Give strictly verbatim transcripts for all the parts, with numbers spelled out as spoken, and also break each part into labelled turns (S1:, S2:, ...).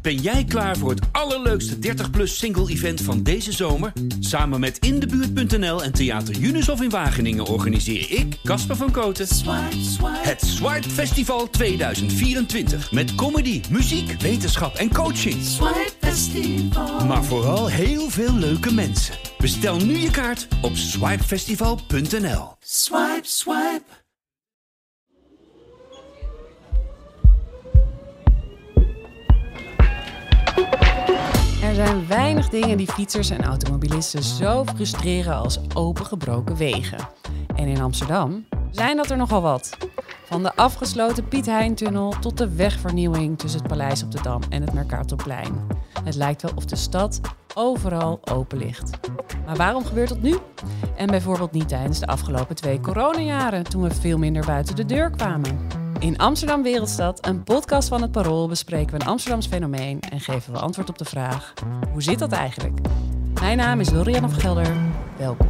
S1: Ben jij klaar voor het allerleukste dertig plus single-event van deze zomer? Samen met In de Buurt punt n l en Theater Junushof in Wageningen organiseer ik, Casper van Kooten, Swipe, Swipe. Het Swipe Festival tweeduizend vierentwintig. Met comedy, muziek, wetenschap en coaching. Swipe Festival. Maar vooral heel veel leuke mensen. Bestel nu je kaart op swipe festival punt n l. Swipe, swipe.
S2: Er zijn weinig dingen die fietsers en automobilisten zo frustreren als opengebroken wegen. En in Amsterdam zijn dat er nogal wat. Van de afgesloten Piet Hein-tunnel tot de wegvernieuwing tussen het Paleis op de Dam en het Mercatorplein. Het lijkt wel of de stad overal open ligt. Maar waarom gebeurt dat nu? En bijvoorbeeld niet tijdens de afgelopen twee coronajaren, toen we veel minder buiten de deur kwamen. In Amsterdam Wereldstad, een podcast van het Parool, bespreken we een Amsterdams fenomeen en geven we antwoord op de vraag: hoe zit dat eigenlijk? Mijn naam is Lorianne van Gelder. Welkom.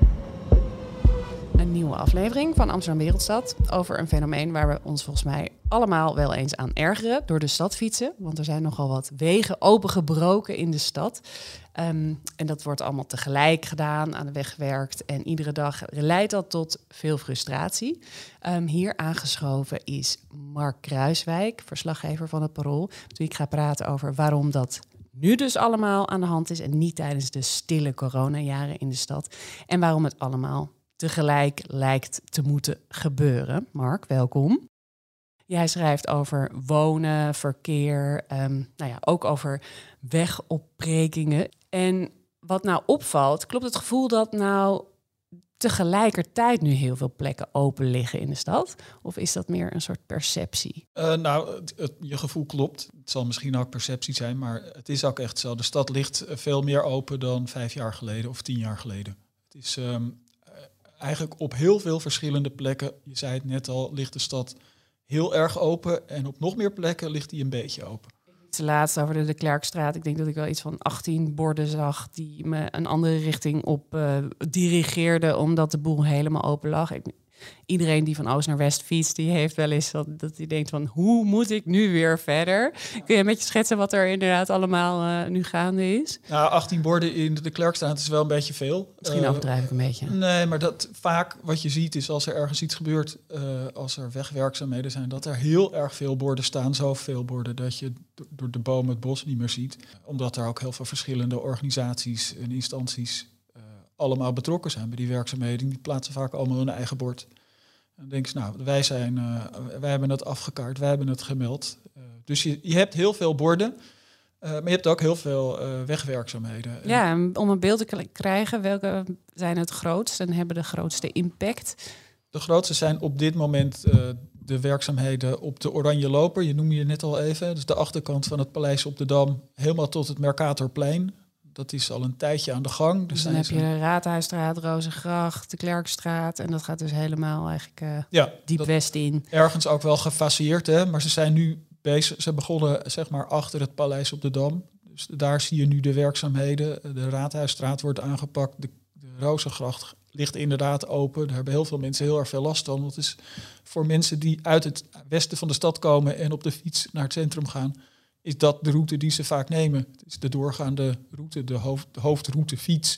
S2: Een nieuwe aflevering van Amsterdam Wereldstad over een fenomeen waar we ons volgens mij allemaal wel eens aan ergeren: door de stad fietsen. Want er zijn nogal wat wegen opengebroken in de stad. Um, en dat wordt allemaal tegelijk gedaan, aan de weg gewerkt. En iedere dag leidt dat tot veel frustratie. Um, hier aangeschoven is Mark Kruiswijk, verslaggever van het Parool. Met wie ik ga praten over waarom dat nu dus allemaal aan de hand is en niet tijdens de stille coronajaren in de stad. En waarom het allemaal tegelijk lijkt te moeten gebeuren. Mark, welkom. Jij schrijft over wonen, verkeer, um, nou ja, ook over wegopbrekingen. En wat nou opvalt, klopt het gevoel dat nou tegelijkertijd nu heel veel plekken open liggen in de stad? Of is dat meer een soort perceptie?
S3: Uh, nou, het, het, je gevoel klopt. Het zal misschien ook perceptie zijn, maar het is ook echt zo. De stad ligt veel meer open dan vijf jaar geleden of tien jaar geleden. Het is um, eigenlijk op heel veel verschillende plekken, je zei het net al, ligt de stad heel erg open. En op nog meer plekken ligt die een beetje open.
S2: Laatst over de De Klerkstraat. Ik denk dat ik wel iets van achttien borden zag die me een andere richting op uh, dirigeerden, omdat de boel helemaal open lag. Ik, iedereen die van oost naar west fietst, die heeft wel eens dat, dat hij denkt van, hoe moet ik nu weer verder? Kun je een beetje schetsen wat er inderdaad allemaal uh, nu gaande is?
S3: Nou, achttien borden in de Klerkstraat is wel een beetje veel.
S2: Misschien overdrijf ik een beetje.
S3: Uh, nee, maar dat vaak wat je ziet is als er ergens iets gebeurt, uh, als er wegwerkzaamheden zijn, dat er heel erg veel borden staan. Zoveel borden dat je door de bomen het bos niet meer ziet. Omdat er ook heel veel verschillende organisaties en instanties uh, allemaal betrokken zijn bij die werkzaamheden. Die plaatsen vaak allemaal hun eigen bord. En dan denk je, nou, wij, zijn, uh, wij hebben het afgekaart, wij hebben het gemeld. Uh, dus je, je hebt heel veel borden, uh, maar je hebt ook heel veel uh, wegwerkzaamheden.
S2: Ja, om een beeld te k- krijgen, welke zijn het grootst en hebben de grootste impact?
S3: De grootste zijn op dit moment uh, de werkzaamheden op de Oranje Loper. Je noemde je net al even. Dus de achterkant van het Paleis op de Dam, helemaal tot het Mercatorplein. Dat is al een tijdje aan de gang.
S2: Dus dan heb je de Raadhuisstraat, Rozengracht, de Klerkstraat. En dat gaat dus helemaal eigenlijk uh,
S3: ja,
S2: diep west in.
S3: Ergens ook wel gefaseerd, hè? Maar ze zijn nu bezig. Ze begonnen zeg maar achter het Paleis op de Dam. Dus daar zie je nu de werkzaamheden. De Raadhuisstraat wordt aangepakt. De, de Rozengracht ligt inderdaad open. Daar hebben heel veel mensen heel erg veel last van. Want het is voor mensen die uit het westen van de stad komen en op de fiets naar het centrum gaan, is dat de route die ze vaak nemen. Het is de doorgaande route, de, hoofd, de hoofdroute fiets.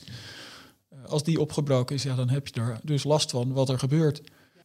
S3: Als die opgebroken is, ja, dan heb je er dus last van wat er gebeurt.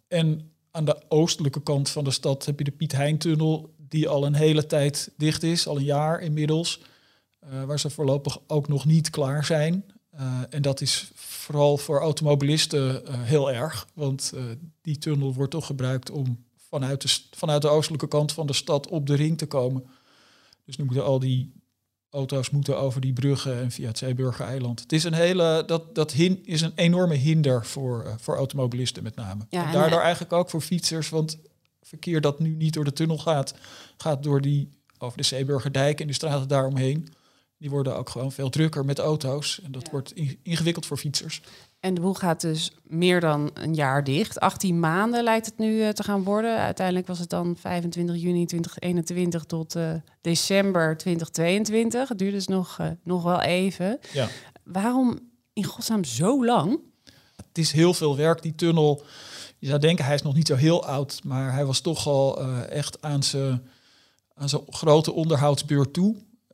S3: En aan de oostelijke kant van de stad heb je de Piet Hein-tunnel, die al een hele tijd dicht is, al een jaar inmiddels. Uh, waar ze voorlopig ook nog niet klaar zijn. Uh, en dat is vooral voor automobilisten uh, heel erg. Want uh, die tunnel wordt toch gebruikt om vanuit de, vanuit de oostelijke kant van de stad op de ring te komen. Dus nu moeten al die auto's moeten over die bruggen en via het Zeeburger-eiland. Het is een hele, dat, dat hin, is een enorme hinder voor, uh, voor automobilisten met name. Ja, en, en daardoor eigenlijk ook voor fietsers, want verkeer dat nu niet door de tunnel gaat, gaat door die, over de Zeeburgerdijk en de straten daaromheen. Die worden ook gewoon veel drukker met auto's. En dat ja. wordt ingewikkeld voor fietsers.
S2: En de boel gaat dus meer dan een jaar dicht. achttien maanden lijkt het nu uh, te gaan worden. Uiteindelijk was het dan vijfentwintig juni tweeduizend eenentwintig tot uh, december tweeduizend tweeëntwintig. Het duurde dus nog, uh, nog wel even.
S3: Ja.
S2: Waarom in godsnaam zo lang?
S3: Het is heel veel werk, die tunnel. Je zou denken, hij is nog niet zo heel oud. Maar hij was toch al uh, echt aan zijn aan zijn grote onderhoudsbeurt toe.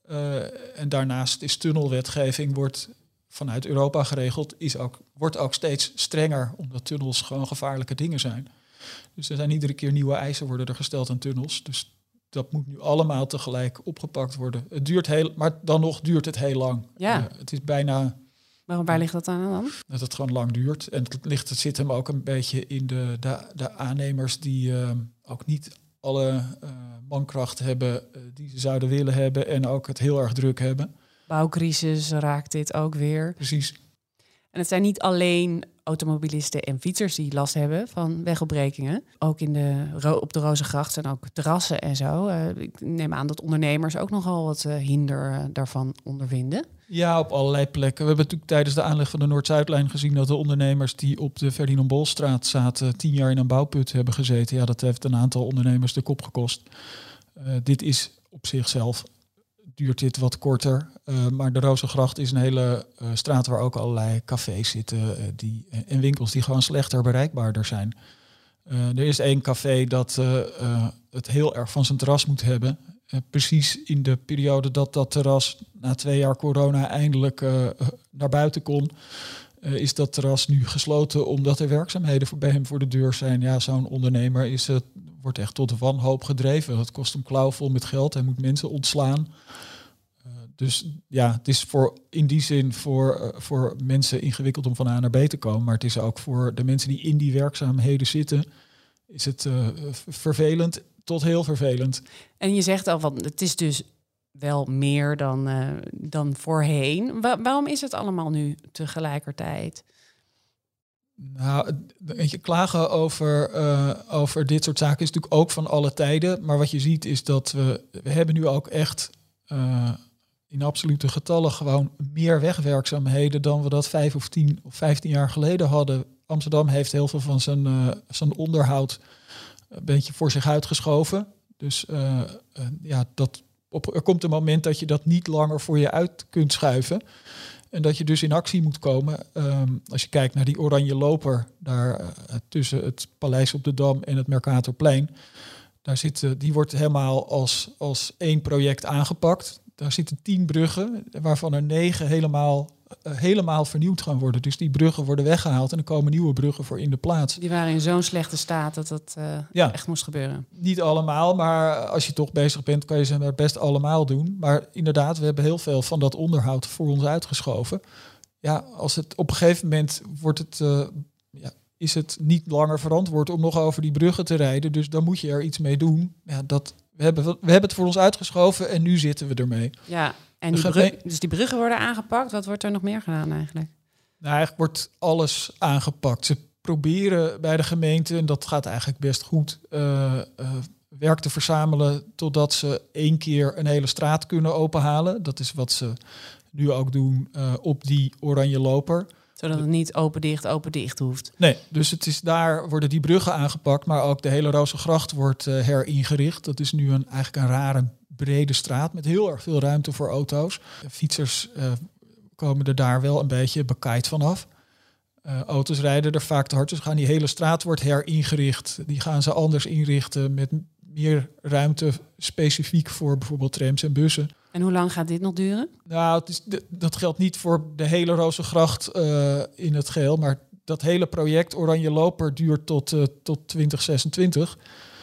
S3: Uh, en daarnaast is tunnelwetgeving wordt vanuit Europa geregeld, is ook, wordt ook steeds strenger, omdat tunnels gewoon gevaarlijke dingen zijn. Dus er zijn iedere keer nieuwe eisen worden er gesteld aan tunnels. Dus dat moet nu allemaal tegelijk opgepakt worden. Het duurt heel, maar dan nog duurt het heel lang.
S2: Ja.
S3: Uh, het is bijna.
S2: Waarom, waar ligt dat aan dan?
S3: Dat het gewoon lang duurt. En het, ligt, het zit hem ook een beetje in de, de, de aannemers die uh, ook niet alle uh, mankracht hebben uh, die ze zouden willen hebben en ook het heel erg druk hebben.
S2: Bouwcrisis raakt dit ook weer.
S3: Precies.
S2: En het zijn niet alleen automobilisten en fietsers die last hebben van wegopbrekingen. Ook in de, op de Rozengracht zijn ook terrassen en zo. Uh, ik neem aan dat ondernemers ook nogal wat uh, hinder uh, daarvan ondervinden.
S3: Ja, op allerlei plekken. We hebben natuurlijk tijdens de aanleg van de Noord-Zuidlijn gezien dat de ondernemers die op de Ferdinand Bolstraat zaten tien jaar in een bouwput hebben gezeten. Ja, dat heeft een aantal ondernemers de kop gekost. Uh, dit is op zichzelf, duurt dit wat korter. Uh, maar de Rozengracht is een hele uh, straat waar ook allerlei cafés zitten uh, die, en winkels die gewoon slechter bereikbaarder zijn. Uh, er is één café dat uh, uh, het heel erg van zijn terras moet hebben. Uh, precies in de periode dat dat terras na twee jaar corona eindelijk uh, naar buiten kon, uh, is dat terras nu gesloten omdat er werkzaamheden voor, bij hem voor de deur zijn. Ja, zo'n ondernemer is, uh, wordt echt tot de wanhoop gedreven. Het kost hem klauwvol met geld. Hij moet mensen ontslaan. Uh, dus ja, het is voor, in die zin voor, uh, voor mensen ingewikkeld om van A naar B te komen. Maar het is ook voor de mensen die in die werkzaamheden zitten, is het uh, vervelend tot heel vervelend.
S2: En je zegt al, van het is dus wel meer dan, uh, dan voorheen. Wa- waarom is het allemaal nu tegelijkertijd?
S3: Nou, weet je, klagen over, uh, over dit soort zaken is natuurlijk ook van alle tijden. Maar wat je ziet is dat we, we hebben nu ook echt uh, in absolute getallen gewoon meer wegwerkzaamheden dan we dat vijf of tien of vijftien jaar geleden hadden. Amsterdam heeft heel veel van zijn, uh, zijn onderhoud een beetje voor zich uitgeschoven. Dus uh, uh, ja, dat op, er komt een moment dat je dat niet langer voor je uit kunt schuiven. En dat je dus in actie moet komen. Um, als je kijkt naar die oranje loper daar uh, tussen het Paleis op de Dam en het Mercatorplein. Daar zit, uh, die wordt helemaal als, als één project aangepakt. Daar zitten tien bruggen, waarvan er negen helemaal, uh, helemaal vernieuwd gaan worden. Dus die bruggen worden weggehaald en er komen nieuwe bruggen voor in de plaats.
S2: Die waren in zo'n slechte staat dat dat uh, ja. echt moest gebeuren.
S3: Niet allemaal, maar als je toch bezig bent, kan je ze best allemaal doen. Maar inderdaad, we hebben heel veel van dat onderhoud voor ons uitgeschoven. Ja, als het op een gegeven moment wordt het, uh, ja, is het niet langer verantwoord om nog over die bruggen te rijden. Dus dan moet je er iets mee doen. Ja, dat, we, hebben, we hebben het voor ons uitgeschoven en nu zitten we ermee.
S2: Ja, en die brug, dus die bruggen worden aangepakt. Wat wordt er nog meer gedaan eigenlijk?
S3: Nou, eigenlijk wordt alles aangepakt. Ze proberen bij de gemeente, en dat gaat eigenlijk best goed, uh, uh, werk te verzamelen totdat ze één keer een hele straat kunnen openhalen. Dat is wat ze nu ook doen uh, op die oranje loper.
S2: Zodat het niet open-dicht, open-dicht hoeft.
S3: Nee, dus het is daar worden die bruggen aangepakt, maar ook de hele Rozengracht wordt uh, heringericht. Dat is nu een, eigenlijk een rare brede straat met heel erg veel ruimte voor auto's. Fietsers uh, komen er daar wel een beetje bekaaid vanaf. Uh, auto's rijden er vaak te hard, dus gaan die hele straat wordt heringericht. Die gaan ze anders inrichten met meer ruimte specifiek voor bijvoorbeeld trams en bussen.
S2: En hoe lang gaat dit nog duren?
S3: Nou, het is de, dat geldt niet voor de hele Rozengracht uh, in het geheel, maar dat hele project Oranje Loper duurt tot, uh, tot twintig zesentwintig.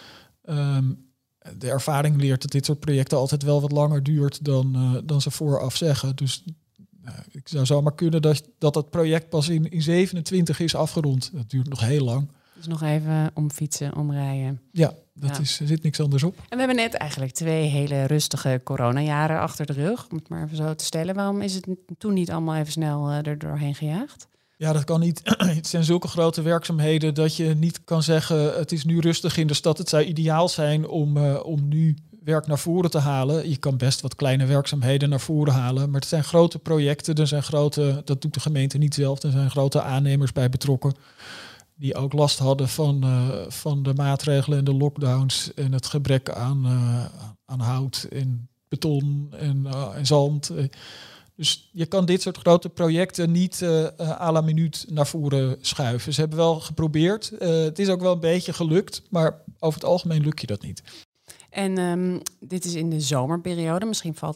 S3: Um, de ervaring leert dat dit soort projecten altijd wel wat langer duurt dan, uh, dan ze vooraf zeggen. Dus uh, ik zou zomaar kunnen dat dat, dat project pas in, in zevenentwintig is afgerond. Dat duurt nog heel lang.
S2: Dus nog even omfietsen, omrijden.
S3: Ja, dat
S2: ja.
S3: is, er zit niks anders op.
S2: En we hebben net eigenlijk twee hele rustige coronajaren achter de rug. Om het maar even zo te stellen. Waarom is het toen niet allemaal even snel uh, er doorheen gejaagd?
S3: Ja, dat kan niet. Het zijn zulke grote werkzaamheden dat je niet kan zeggen, het is nu rustig in de stad. Het zou ideaal zijn om, uh, om nu werk naar voren te halen. Je kan best wat kleine werkzaamheden naar voren halen. Maar het zijn grote projecten. Er zijn grote, dat doet de gemeente niet zelf. Er zijn grote aannemers bij betrokken. Die ook last hadden van, uh, van de maatregelen en de lockdowns. En het gebrek aan, uh, aan hout en beton en, uh, en zand. Dus je kan dit soort grote projecten niet uh, à la minuut naar voren schuiven. Ze hebben wel geprobeerd. Uh, het is ook wel een beetje gelukt. Maar over het algemeen lukt je dat niet.
S2: En um, dit is in de zomerperiode. Misschien valt het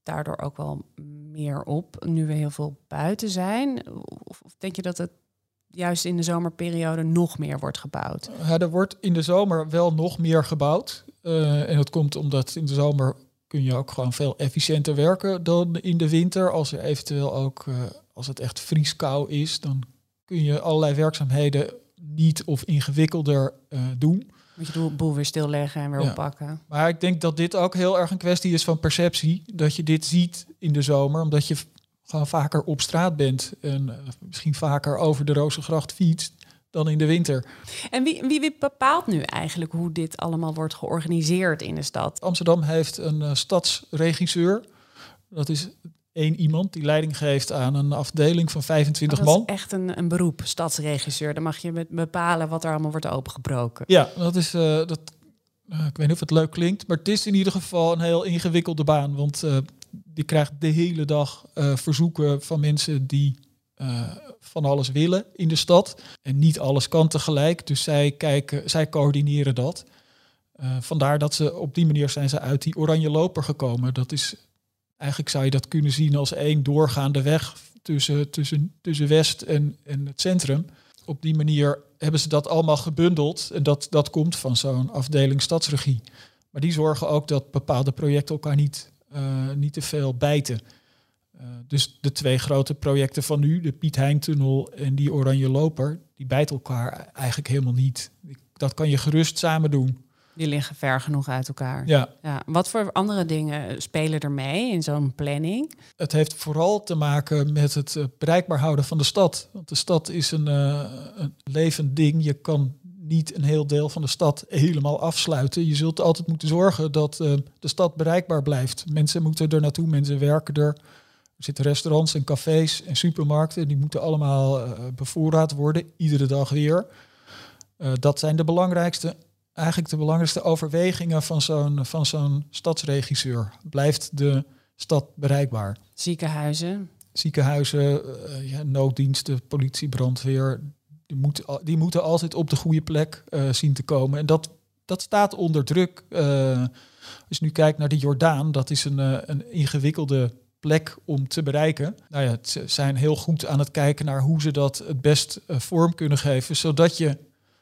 S2: daardoor ook wel meer op, nu we heel veel buiten zijn? Of, of denk je dat het juist in de zomerperiode nog meer wordt gebouwd?
S3: Ja, er wordt in de zomer wel nog meer gebouwd. Uh, en dat komt omdat in de zomer kun je ook gewoon veel efficiënter werken dan in de winter. Als er eventueel ook, uh, als het echt vrieskou is, dan kun je allerlei werkzaamheden niet of ingewikkelder uh, doen.
S2: Moet je de boel weer stilleggen en weer ja. oppakken.
S3: Maar ik denk dat dit ook heel erg een kwestie is van perceptie. Dat je dit ziet in de zomer, omdat je gewoon vaker op straat bent. En uh, misschien vaker over de Rozengracht fietst dan in de winter.
S2: En wie, wie, wie bepaalt nu eigenlijk hoe dit allemaal wordt georganiseerd in de stad?
S3: Amsterdam heeft een uh, stadsregisseur. Dat is één iemand die leiding geeft aan een afdeling van vijfentwintig man.
S2: Dat is echt een, een beroep, stadsregisseur. Dan mag je bepalen wat er allemaal wordt opengebroken.
S3: Ja, dat is... Uh, dat, uh, ik weet niet of het leuk klinkt, maar het is in ieder geval een heel ingewikkelde baan. Want uh, je krijgt de hele dag uh, verzoeken van mensen die uh, van alles willen in de stad. En niet alles kan tegelijk, dus zij kijken, zij coördineren dat. Uh, vandaar dat ze op die manier zijn ze uit die oranje loper gekomen. Dat is... Eigenlijk zou je dat kunnen zien als één doorgaande weg tussen, tussen, tussen West en, en het centrum. Op die manier hebben ze dat allemaal gebundeld. En dat, dat komt van zo'n afdeling stadsregie. Maar die zorgen ook dat bepaalde projecten elkaar niet, uh, niet te veel bijten. Uh, dus de twee grote projecten van nu, de Piet Hein-tunnel en die Oranje Loper, die bijten elkaar eigenlijk helemaal niet. Dat kan je gerust samen doen.
S2: Die liggen ver genoeg uit elkaar.
S3: Ja.
S2: Ja. Wat voor andere dingen spelen er mee in zo'n planning?
S3: Het heeft vooral te maken met het uh, bereikbaar houden van de stad. Want de stad is een, uh, een levend ding. Je kan niet een heel deel van de stad helemaal afsluiten. Je zult altijd moeten zorgen dat uh, de stad bereikbaar blijft. Mensen moeten er naartoe, mensen werken er. Er zitten restaurants en cafés en supermarkten. Die moeten allemaal uh, bevoorraad worden, iedere dag weer. Uh, dat zijn de belangrijkste... Eigenlijk de belangrijkste overwegingen van zo'n, van zo'n stadsregisseur. Blijft de stad bereikbaar?
S2: Ziekenhuizen.
S3: Ziekenhuizen, uh, ja, nooddiensten, politie, brandweer. Die moeten, die moeten altijd op de goede plek uh, zien te komen. En dat, dat staat onder druk. Uh, als je nu kijkt naar de Jordaan, dat is een, uh, een ingewikkelde plek om te bereiken. Nou ja, ze zijn heel goed aan het kijken naar hoe ze dat het best uh, vorm kunnen geven, zodat je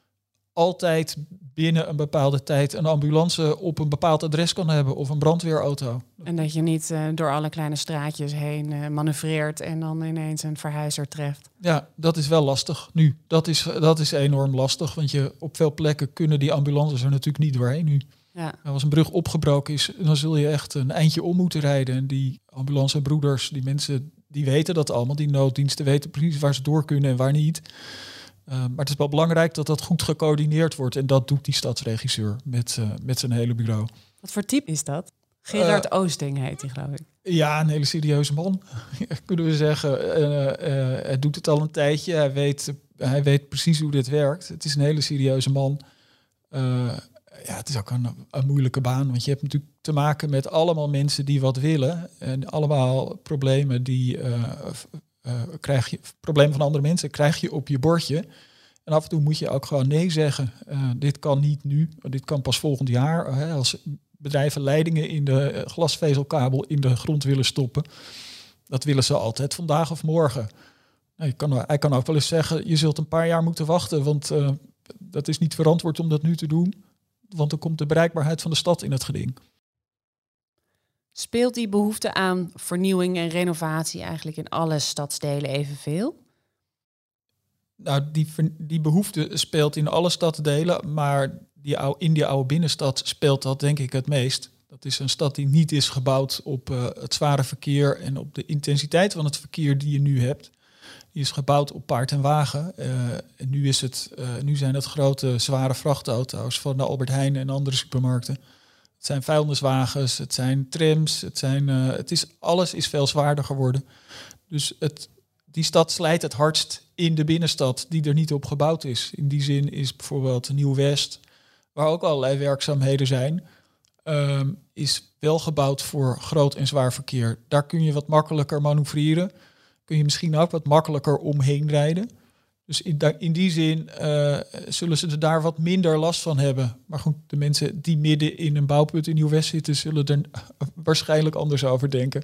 S3: altijd binnen een bepaalde tijd een ambulance op een bepaald adres kan hebben of een brandweerauto.
S2: En dat je niet uh, door alle kleine straatjes heen uh, manoeuvreert en dan ineens een verhuizer treft.
S3: Ja, dat is wel lastig nu. Dat is, dat is enorm lastig, want je op veel plekken kunnen die ambulances er natuurlijk niet doorheen nu.
S2: Ja.
S3: Als een brug opgebroken is, dan zul je echt een eindje om moeten rijden. En die ambulancebroeders, die mensen, die weten dat allemaal. Die nooddiensten weten precies waar ze door kunnen en waar niet. Uh, maar het is wel belangrijk dat dat goed gecoördineerd wordt. En dat doet die stadsregisseur met, uh, met zijn hele bureau.
S2: Wat voor type is dat? Gerard uh, Oosting heet hij, geloof ik.
S3: Ja, een hele serieuze man, kunnen we zeggen. Uh, uh, hij doet het al een tijdje. Hij weet, uh, hij weet precies hoe dit werkt. Het is een hele serieuze man. Uh, ja, het is ook een, een moeilijke baan. Want je hebt natuurlijk te maken met allemaal mensen die wat willen. En allemaal problemen die... Uh, Uh, krijg je problemen van andere mensen, krijg je op je bordje. En af en toe moet je ook gewoon nee zeggen. Uh, dit kan niet nu, dit kan pas volgend jaar. Uh, als bedrijven leidingen in de glasvezelkabel in de grond willen stoppen, dat willen ze altijd vandaag of morgen. Nou, je kan, hij kan ook wel eens zeggen, je zult een paar jaar moeten wachten, want uh, dat is niet verantwoord om dat nu te doen. Want dan komt de bereikbaarheid van de stad in het geding.
S2: Speelt die behoefte aan vernieuwing en renovatie eigenlijk in alle stadsdelen evenveel?
S3: Nou, die, die behoefte speelt in alle stadsdelen, maar die oude, in die oude binnenstad speelt dat denk ik het meest. Dat is een stad die niet is gebouwd op uh, het zware verkeer en op de intensiteit van het verkeer die je nu hebt. Die is gebouwd op paard en wagen. Uh, en nu, is het, uh, nu zijn het grote zware vrachtauto's van de Albert Heijn en andere supermarkten. Het zijn vuilniswagens, het zijn trams, het, zijn, uh, het is, alles is veel zwaarder geworden. Dus het, die stad slijt het hardst in de binnenstad die er niet op gebouwd is. In die zin is bijvoorbeeld Nieuw-West, waar ook allerlei werkzaamheden zijn, um, is wel gebouwd voor groot en zwaar verkeer. Daar kun je wat makkelijker manoeuvreren. Kun je misschien ook wat makkelijker omheen rijden. Dus in, in die zin uh, zullen ze er daar wat minder last van hebben. Maar goed, de mensen die midden in een bouwput in Nieuw-West zitten, zullen er waarschijnlijk anders over denken.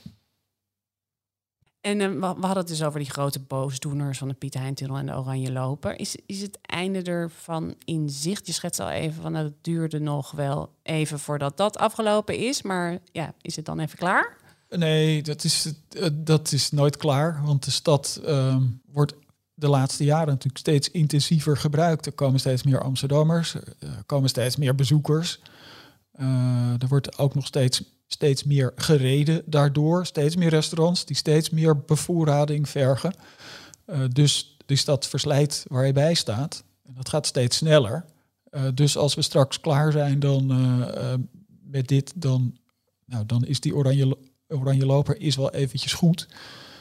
S2: En uh, we hadden het dus over die grote boosdoeners van de Piet Hein-tunnel en de Oranje Loper. Is, is het einde ervan in zicht? Je schetst al even van dat het duurde nog wel even voordat dat afgelopen is. Maar ja, is het dan even klaar?
S3: Nee, dat is, dat is nooit klaar. Want de stad um, wordt de laatste jaren natuurlijk steeds intensiever gebruikt. Er komen steeds meer Amsterdammers, er komen steeds meer bezoekers. Uh, er wordt ook nog steeds, steeds meer gereden daardoor. Steeds meer restaurants die steeds meer bevoorrading vergen. Uh, dus die stad verslijt waar je bij staat. En dat gaat steeds sneller. Uh, dus als we straks klaar zijn dan, uh, uh, met dit, dan, nou, dan is die oranje, oranje loper is wel eventjes goed.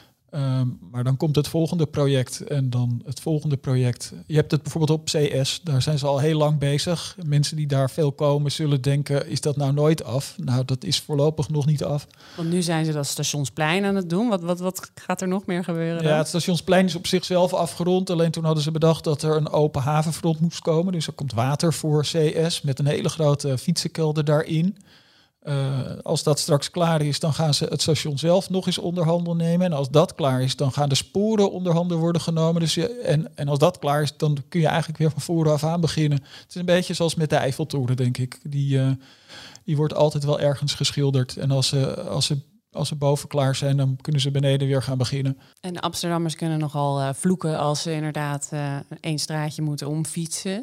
S3: Um, maar dan komt het volgende project en dan het volgende project. Je hebt het bijvoorbeeld op C S, daar zijn ze al heel lang bezig. Mensen die daar veel komen zullen denken, is dat nou nooit af? Nou, dat is voorlopig nog niet af.
S2: Want nu zijn ze dat Stationsplein aan het doen. Wat, wat, wat gaat er nog meer gebeuren dan?
S3: Ja, het Stationsplein is op zichzelf afgerond. Alleen toen hadden ze bedacht dat er een open havenfront moest komen. Dus er komt water voor C S met een hele grote fietsenkelder daarin. Uh, als dat straks klaar is, dan gaan ze het station zelf nog eens onder handen nemen. En als dat klaar is, dan gaan de sporen onder handen worden genomen. Dus je, en, en als dat klaar is, dan kun je eigenlijk weer van voren af aan beginnen. Het is een beetje zoals met de Eiffeltoren, denk ik. Die, uh, die wordt altijd wel ergens geschilderd. En als ze, als ze, als ze boven klaar zijn, dan kunnen ze beneden weer gaan beginnen.
S2: En de Amsterdammers kunnen nogal uh, vloeken als ze inderdaad uh, één straatje moeten omfietsen.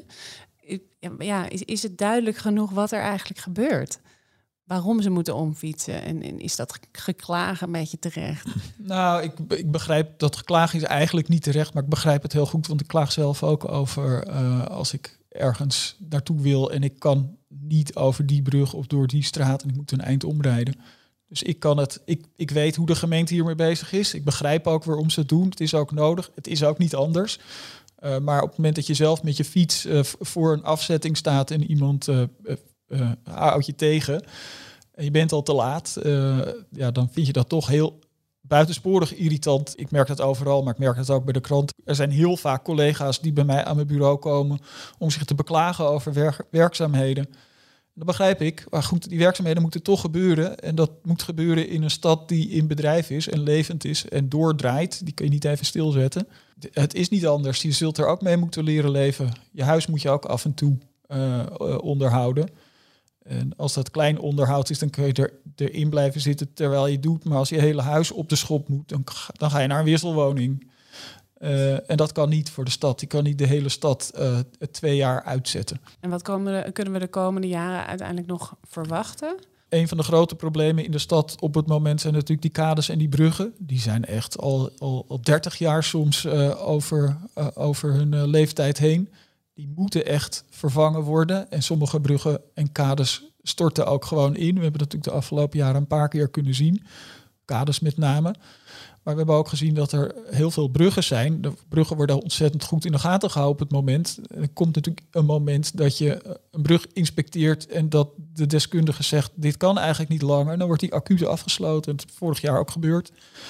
S2: Ja, is, is het duidelijk genoeg wat er eigenlijk gebeurt? Waarom ze moeten omfietsen? En, en is dat geklagen een beetje terecht?
S3: Nou, ik, ik begrijp dat geklaag is eigenlijk niet terecht, maar ik begrijp het heel goed, want ik klaag zelf ook over uh, als ik ergens naartoe wil en ik kan niet over die brug of door die straat en ik moet een eind omrijden. Dus ik kan het, ik, ik weet hoe de gemeente hiermee bezig is. Ik begrijp ook waarom ze het doen. Het is ook nodig. Het is ook niet anders. Uh, maar op het moment dat je zelf met je fiets uh, voor een afzetting staat en iemand uh, uh, Uh, houd je tegen en je bent al te laat, uh, ja, dan vind je dat toch heel buitensporig irritant. Ik merk dat overal, maar ik merk dat ook bij de krant. Er zijn heel vaak collega's die bij mij aan mijn bureau komen om zich te beklagen over wer- werkzaamheden. Dat begrijp ik, maar goed, die werkzaamheden moeten toch gebeuren en dat moet gebeuren in een stad die in bedrijf is en levend is en doordraait. Die kun je niet even stilzetten. Het is niet anders, je zult er ook mee moeten leren leven. Je huis moet je ook af en toe uh, uh, onderhouden. En als dat klein onderhoud is, dan kun je er, erin blijven zitten terwijl je doet. Maar als je hele huis op de schop moet, dan, dan ga je naar een wisselwoning. Uh, en dat kan niet voor de stad. Die kan niet de hele stad uh, twee jaar uitzetten.
S2: En wat komen, kunnen we de komende jaren uiteindelijk nog verwachten?
S3: Een van de grote problemen in de stad op het moment zijn natuurlijk die kades en die bruggen. Die zijn echt al, al, al dertig jaar soms uh, over, uh, over hun uh, leeftijd heen. Die moeten echt vervangen worden. En sommige bruggen en kades storten ook gewoon in. We hebben dat natuurlijk de afgelopen jaren een paar keer kunnen zien. Kades met name. Maar we hebben ook gezien dat er heel veel bruggen zijn. De bruggen worden ontzettend goed in de gaten gehouden op het moment. Er komt natuurlijk een moment dat je een brug inspecteert en dat de deskundige zegt, dit kan eigenlijk niet langer. En dan wordt die acuut afgesloten. Dat is vorig jaar ook gebeurd.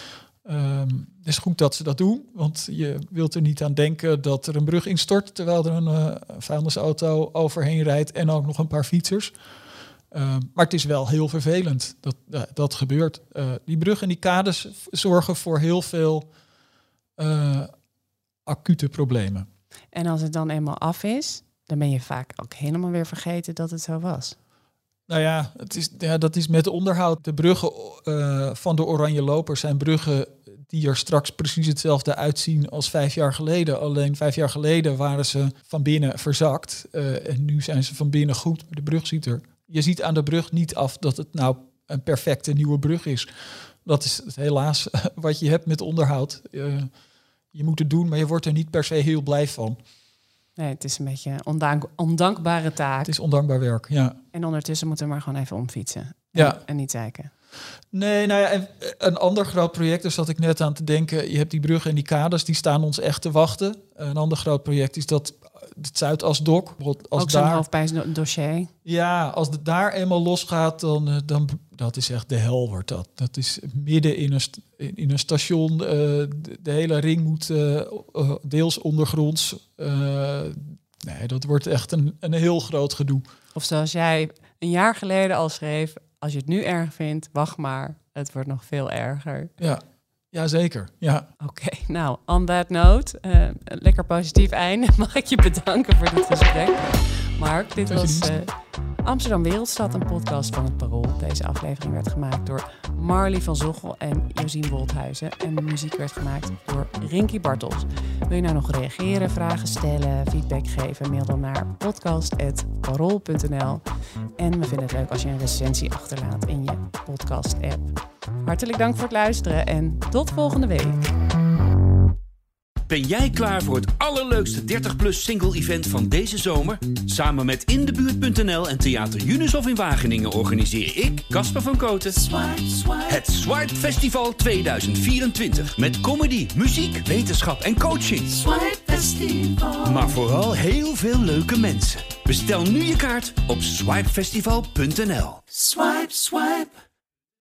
S3: Um, het is goed dat ze dat doen, want je wilt er niet aan denken dat er een brug instort terwijl er een uh, vuilnisauto overheen rijdt en ook nog een paar fietsers. Um, maar het is wel heel vervelend dat uh, dat gebeurt. Uh, die bruggen en die kades zorgen voor heel veel uh, acute problemen.
S2: En als het dan eenmaal af is, dan ben je vaak ook helemaal weer vergeten dat het zo was.
S3: Nou ja, het is, ja, dat is met onderhoud. De bruggen uh, van de Oranje Loper zijn bruggen die er straks precies hetzelfde uitzien als vijf jaar geleden. Alleen vijf jaar geleden waren ze van binnen verzakt. Uh, en nu zijn ze van binnen goed. Maar de brug ziet er... Je ziet aan de brug niet af dat het nou een perfecte nieuwe brug is. Dat is helaas wat je hebt met onderhoud. Uh, je moet het doen, maar je wordt er niet per se heel blij van.
S2: Nee, het is een beetje een ondank- ondankbare taak.
S3: Het is ondankbaar werk, ja.
S2: En ondertussen moeten we maar gewoon even omfietsen. En,
S3: ja.
S2: en niet zeiken.
S3: Nee, nou ja, en een ander groot project, daar zat ik net aan te denken. Je hebt die bruggen en die kades, die staan ons echt te wachten. Een ander groot project is dat het Zuidasdok. Als
S2: Ook zo'n
S3: daar,
S2: hoofdpijndossier.
S3: Ja, als het daar eenmaal losgaat, dan, uh, dan dat is echt de hel wordt dat. Dat is midden in een, st- in een station. Uh, de, de hele ring moet uh, uh, deels ondergronds. Uh, nee, dat wordt echt een, een heel groot gedoe.
S2: Of zoals jij een jaar geleden al schreef, als je het nu erg vindt, wacht maar. Het wordt nog veel erger.
S3: Ja, ja zeker. Ja.
S2: Oké, okay, nou, on that note, uh, een lekker positief einde. Mag ik je bedanken voor dit gesprek. Mark, dit was uh, Amsterdam Wereldstad, een podcast van het Parool. Deze aflevering werd gemaakt door Marley van Zochel en Josien Wolthuizen. En de muziek werd gemaakt door Rinky Bartels. Wil je nou nog reageren, vragen stellen, feedback geven? Mail dan naar podcast punt parool punt n l. En we vinden het leuk als je een recensie achterlaat in je podcast-app. Hartelijk dank voor het luisteren en tot volgende week.
S1: Ben jij klaar voor het allerleukste dertig plus single event van deze zomer? Samen met Indebuurt punt n l en Theater Junushof in Wageningen organiseer ik, Casper van Koten, Swipe, Swipe. Het Swipe Festival tweeduizend vierentwintig. Met comedy, muziek, wetenschap en coaching. Swipe Festival. Maar vooral heel veel leuke mensen. Bestel nu je kaart op swipe festival punt n l. Swipe, swipe.